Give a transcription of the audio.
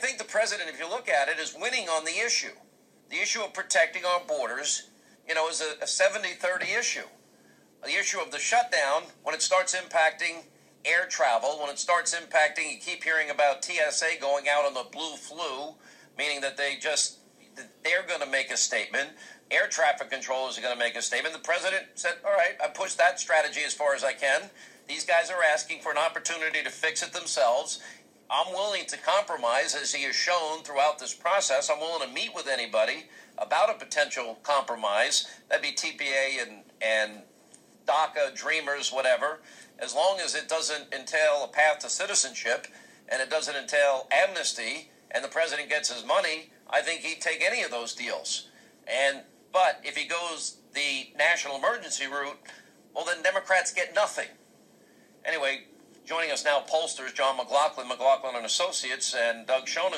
think the president, if you look at it, is winning on the issue. The issue of protecting our borders, is a 70-30 issue. The issue of the shutdown, when it starts impacting air travel, when it starts impacting, you keep hearing about TSA going out on the blue flu, meaning that they're going to make a statement. Air traffic controllers are going to make a statement. The president said, all right, I pushed that strategy as far as I can. These guys are asking for an opportunity to fix it themselves. I'm willing to compromise, as he has shown throughout this process. I'm willing to meet with anybody about a potential compromise. That'd be TPA and DACA, Dreamers, whatever, as long as it doesn't entail a path to citizenship and it doesn't entail amnesty and the president gets his money. I think he'd take any of those deals. But if he goes the national emergency route, well, then Democrats get nothing. Anyway, joining us now, pollsters John McLaughlin, McLaughlin and Associates, and Doug Schoen.